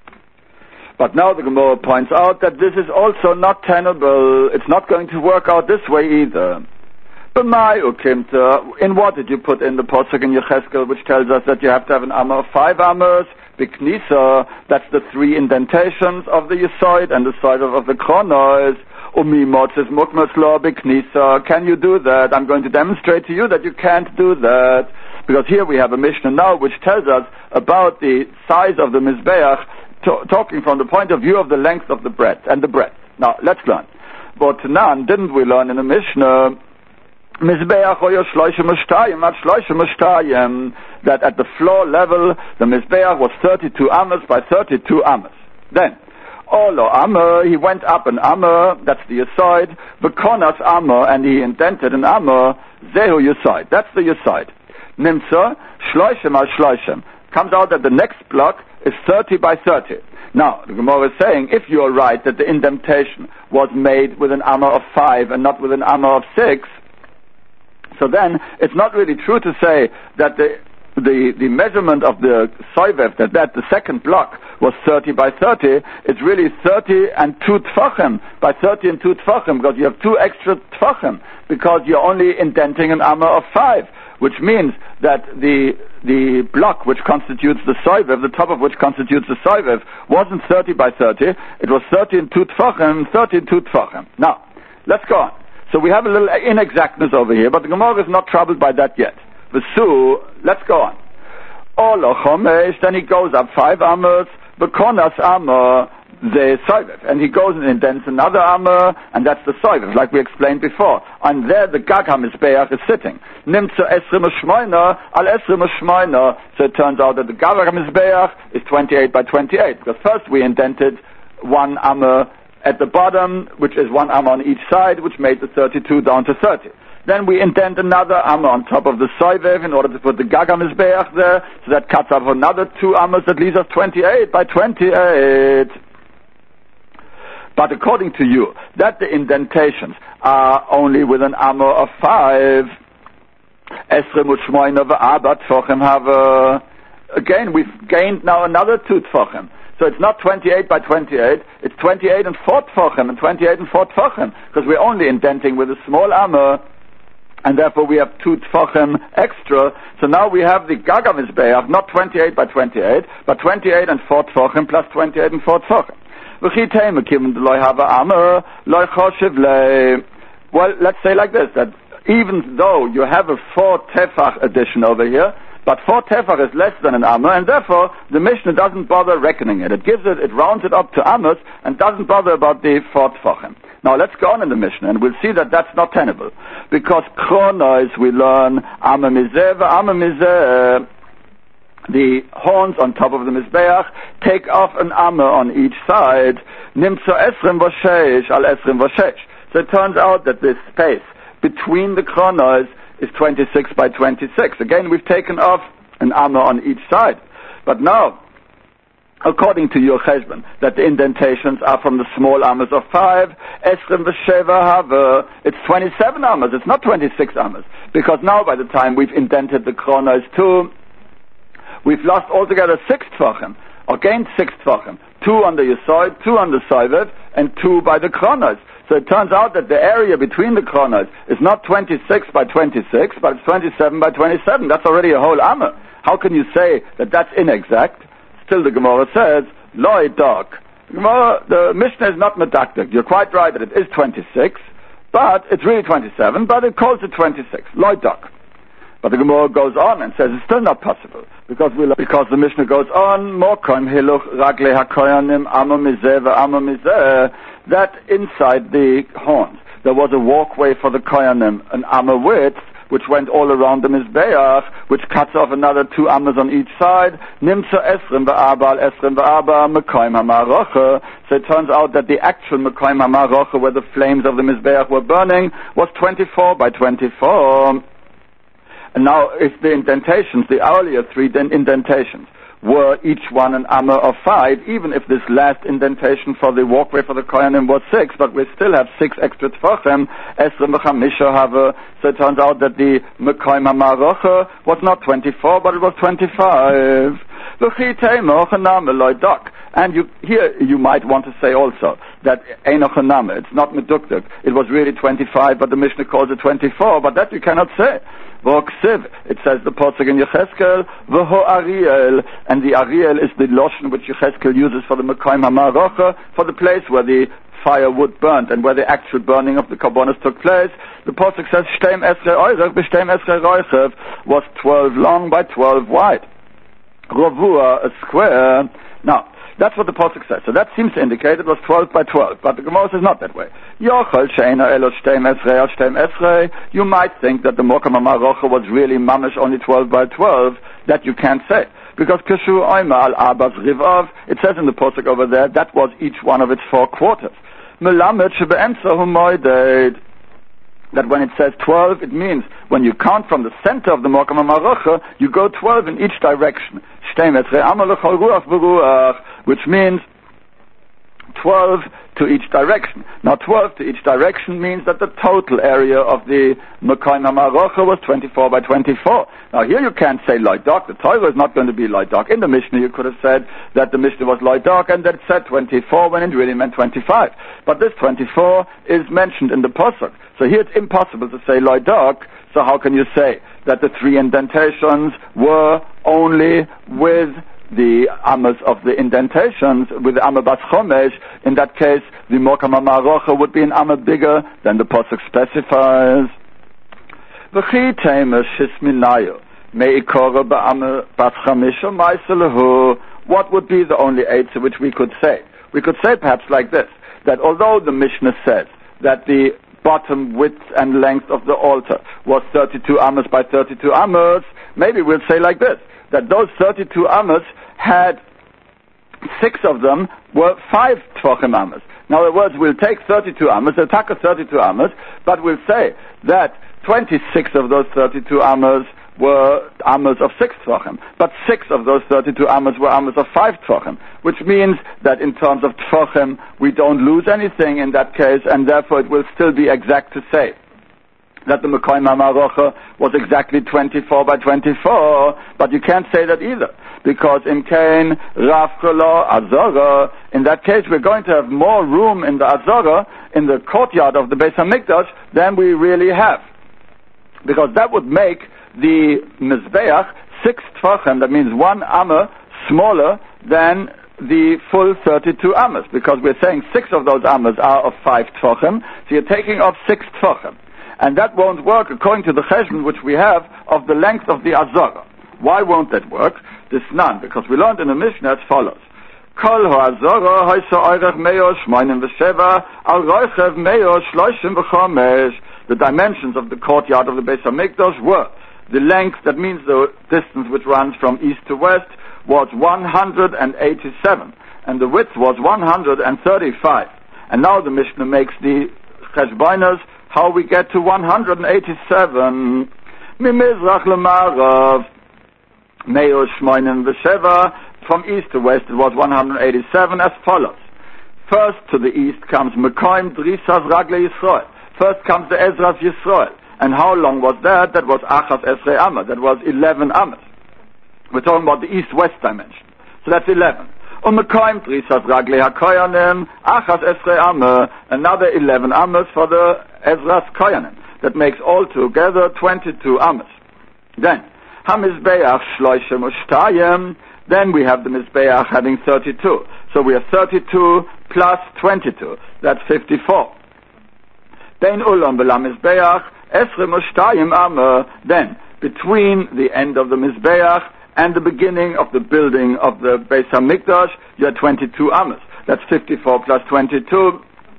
But now the Gemara points out that this is also not tenable. It's not going to work out this way either. B'mai ukimta, in what did you put in the Pasuk in Yecheskel, which tells us that you have to have an amma of five amas? B'knisa, that's the three indentations of the Yesoid and the side of, of the Kronos. Umi motzes mukmaslo b'knisa. Can you do that? I'm going to demonstrate to you that you can't do that. Because here we have a Mishnah now which tells us about the size of the Mizbeach, t- talking from the point of view of the length of the breadth and the breadth. Now, let's learn. But none, didn't we learn in the Mishnah, Mizbeach oyo shloisha mushtayim at shloisha mushtayim, that at the floor level, the Mizbeach was thirty-two amas by thirty-two amas. Then, Olo Amr, he went up an Amr, that's the Yesod, V'konas Amr, and he indented an Amr, Zehu Yesod, that's the Yesod. Nimtza, Shloishem al Shloishem. Comes out that the next block is thirty by thirty. Now, the Gemara is saying, if you are right that the indentation was made with an Amr of five and not with an Amr of six, so then it's not really true to say that the the, the measurement of the Soivev, that, that the second block was thirty by thirty, it's really thirty and two tfachim, by thirty and two tfachim, because you have two extra tfachim, because you're only indenting an Amr of five, which means that the the block which constitutes the Soivev, the top of which constitutes the Soivev, wasn't thirty by thirty, it was thirty and two tfachim, thirty and two tfachim. Now, let's go on. So we have a little inexactness over here, but the Gemara is not troubled by that yet. V'su, let's go on. Olo chomesh, then he goes up five Amers, v'konas Amr, the Soivev, and he goes and indents another Amr, and that's the Soivev, like we explained before. And there the Gag HaMizbeach is sitting. Nimtza esrim u'shmoina, al esrim u'shmoina. So it turns out that the Gag HaMizbeach is twenty-eight by twenty-eight, because first we indented one Amr at the bottom, which is one Amr on each side, which made the thirty-two down to thirty. Then we indent another Amr on top of the Soivev in order to put the Gag HaMizbeach there, so that cuts off another two Amrs, that leaves us twenty-eight by twenty-eight. But according to you, that the indentations are only with an Amr of five, again, we've gained now another two tfachim. So it's not twenty-eight by twenty-eight, it's twenty-eight and four tfachim, and twenty-eight and four tfachim, because we're only indenting with a small Amr, and therefore we have two tfachim extra. So now we have the Gag HaMizbeach, not twenty-eight by twenty-eight, but twenty-eight and four tfachim plus twenty-eight and four tfachim. Well, let's say like this, that even though you have a four tefach addition over here, but four tefach is less than an Amr, and therefore the Mishnah doesn't bother reckoning it. It gives it, it rounds it up to Amrs, and doesn't bother about the four tefachim. Now let's go on in the Mishnah, and we'll see that that's not tenable. Because chronois we learn, Amr mizeh, Amr mizeh, the horns on top of the Mizbeach take off an Amr on each side. Nimtzo esrim v'sheish al esrim v'sheish. So it turns out that this space between the chronos is twenty-six by twenty-six. Again, we've taken off an Amr on each side. But now, according to your cheshbon, that the indentations are from the small Amrs of five, esrim v'sheva haver, it's twenty-seven Amrs, it's not twenty-six Amrs. Because now by the time we've indented the chronos too, we've lost altogether six tfachim, or gained six tfachim. Two on the Yesod, two on the Soivev, and two by the Kronos. So it turns out that the area between the Kronos is not twenty-six by twenty-six, but it's twenty-seven by twenty-seven. That's already a whole Amr. How can you say that that's inexact? Still the Gemara says, Loi Dok. The Mishnah is not medakdek. You're quite right that it is twenty-six, but it's really twenty-seven, but it calls it twenty-six. Loi Dok. But the Gemara goes on and says it's still not possible, because we because the Mishnah goes on, Mokoim hiluch ragle hakoyanim amar mizeh ve'amar mizeh, that inside the horns there was a walkway for the koyanim, an amar width, which went all around the Mizbeach, which cuts off another two Amars on each side. Nimtza esrim ve'arba al esrim ve'arba mekoim hamarocha. So it turns out that the actual mekoim hamarocha, where the flames of the Mizbeach were burning, was twenty-four by twenty-four. And now, if the indentations, the earlier three indentations, were each one an Amr of five, even if this last indentation for the walkway for the Kohanim was six, but we still have six extra Tfachim, Esrim v'chamisha have, so it turns out that the Mekoim HaMarocha was not twenty-four, but it was twenty-five. And you, here you might want to say also that Einochanam, it's not Medukduk, it was really twenty-five, but the Mishnah calls it twenty-four, but that you cannot say. It says the Posuk in Yecheskel, V'ho Ariel, and the Ariel is the lotion which Yecheskel uses for the Mekoim HaMarocha, for the place where the firewood burnt and where the actual burning of the Karbonos took place. The Posuk says, Shteim Esrei Oirech, B'Shteim Esrei Roichev, was twelve long by twelve wide. Rovua, a square. Now, that's what the Posuk says. So that seems to indicate it was twelve by twelve, but the Gemara says not that way. Yochel she'ena elo shteim esrei al shteim esrei. You might think that the Mokom HaMarocha was really mamish only twelve by twelve. That you can't say. Because Keshu Oima al-Abas Rivov, it says in the Posuk over there, that was each one of its four quarters. Melamed shebe'emtzahu moeded. That when it says twelve, it means when you count from the center of the Mokum HaMarocha, you go twelve in each direction. Which means twelve to each direction. Now twelve to each direction means that the total area of the Mokum HaMarocha was twenty-four by twenty-four. Now here you can't say Loydok. The Torah is not going to be Loydok. In the Mishnah you could have said that the Mishnah was Loydok and that it said twenty-four when it really meant twenty-five. But this twenty-four is mentioned in the Posuk. So here it's impossible to say Loydok. So how can you say that the three indentations were only with the amas of the indentations, with the amma bas chomesh? In that case, the Mokum HaMarocha would be an amma bigger than the Posuk specifies. V'chi teima shisminayo me'ikora ba'amma bas chamisha ma'iselehu. What would be the only eitzah which we could say? We could say perhaps like this, that although the Mishnah says that the bottom width and length of the altar was thirty-two amas by thirty-two amas, maybe we'll say like this, that those thirty-two amas had six of them were five tefachim amas. In other words, we'll take thirty-two amas, we'll take thirty-two amas, but we'll say that twenty-six of those thirty-two amas were amas of six tefachim, but six of those thirty-two amas were amas of five tefachim, which means that in terms of tefachim, we don't lose anything in that case, and therefore it will still be exact to say that the Mokum HaMarocha was exactly twenty-four by twenty-four, but you can't say that either, because in Kain, Rav Kolo, Azora, in that case we're going to have more room in the Azora, in the courtyard of the Beis HaMikdash, than we really have. Because that would make the Mizbeach six tefachim, that means one amma smaller than the full thirty-two amas, because we're saying six of those amas are of five tefachim, so you're taking off six tefachim. And that won't work according to the cheshbon which we have of the length of the Azora. Why won't that work? This none, because we learned in the Mishnah as follows. Kol ha'azora ha'isa oirech meyo shmoinim v'sheva al roichev meyo shloishim v'chomesh. The dimensions of the courtyard of the Beis HaMikdash were the length, that means the distance which runs from east to west, was one hundred eighty-seven, and the width was one hundred thirty-five. And now the Mishnah makes the cheshbonos how we get to one hundred eighty-seven. Mimizrach lemarav meyo shmoinim v'sheva. From east to west it was one hundred eighty-seven as follows. First to the east comes Mekoim Drisas Ragle Yisrael. First comes the Ezras Yisrael. And how long was that? That was Achas Esrei Amma. That was eleven Amas. We're talking about the east-west dimension. So that's eleven. Um Mekoim Drisas Ragle HaKoyanim Achas Esrei Amma. Another eleven Amas for the Ezras Koyanim. That makes all together twenty-two Amas. Then HaMizbeach Shloishem Ushtayim. Then we have the Mizbeach having thirty-two. So we have thirty-two plus twenty-two. That's fifty-four. Then Ulam B'la Mizbeach Esrim Ushtayim Amma. Then between the end of the Mizbeach and the beginning of the building of the Beis HaMikdash, you have twenty-two Amas. That's fifty-four plus twenty-two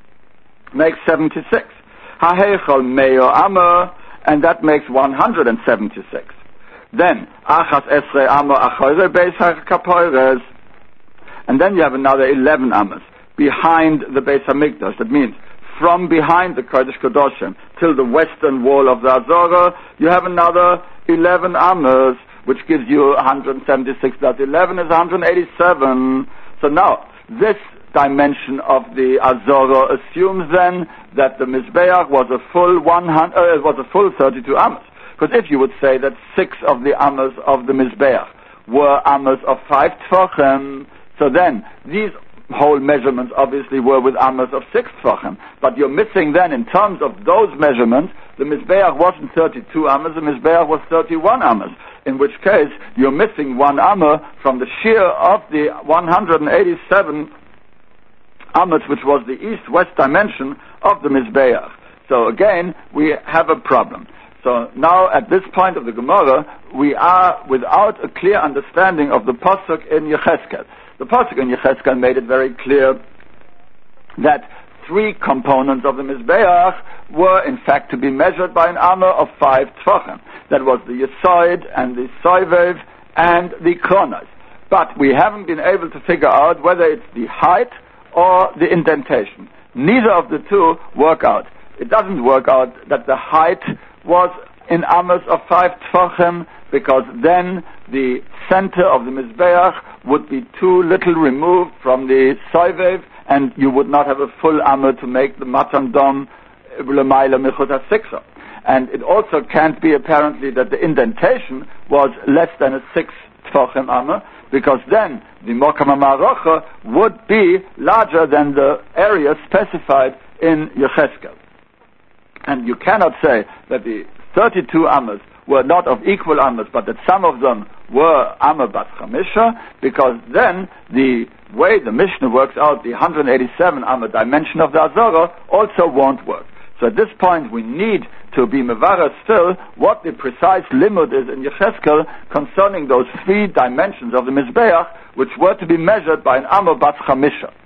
makes seventy-six. HaHeichol Meyo Amma, and that makes one hundred seventy-six. Then Achas Esrei Amma Achoyre Beis HaKapoires, and then you have another eleven Amas behind the Beis HaMikdash. That means from behind the Kodesh Kodoshim till the western wall of the Azora, you have another eleven Amas, which gives you one hundred seventy-six plus eleven is one hundred eighty-seven. So now, this dimension of the Azora assumes then that the Mizbeach was a full one hundred, uh, was a full thirty-two Amas. Because if you would say that six of the Amas of the Mizbeach were Amas of five Tfachim, so then these whole measurements obviously were with Amas of six Tfachim. But you're missing then, in terms of those measurements, the Mizbeach wasn't thirty-two Amas, the Mizbeach was thirty-one Amas. In which case, you're missing one Amma from the shear of the one hundred eighty-seven Amas, which was the east-west dimension of the Mizbeach. So again, we have a problem. So now, at this point of the Gemara, we are without a clear understanding of the Pasuk in Yecheskel. The Pasuk in Yecheskel made it very clear that three components of the Mizbeach were in fact to be measured by an Amma of five Tfachim. That was the Yesod and the Soivev and the kronos. But we haven't been able to figure out whether it's the height or the indentation. Neither of the two work out. It doesn't work out that the height was in amos of five tfachim, because then the center of the Mizbeach would be too little removed from the soivev, and you would not have a full amma to make the matan dom l'mayla michut ha-siksa. And it also can't be apparently that the indentation was less than a six tfachim amma, because then the mokam ha'marocha would be larger than the area specified in Yecheskel. And you cannot say that the thirty-two ammas were not of equal ammas, but that some of them were amma bat chamisha, because then the way the Mishnah works out the one hundred eighty-seven amma dimension of the Azorah also won't work. So at this point we need to be mevarah still what the precise limud is in Yecheskel concerning those three dimensions of the Mizbeach, which were to be measured by an amma bat chamisha.